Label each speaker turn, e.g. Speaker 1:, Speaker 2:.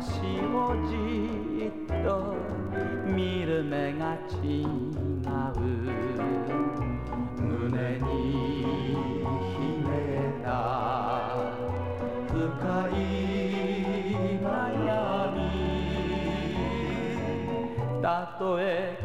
Speaker 1: をじっと見る目が違う胸に秘めた深い悩みたとえ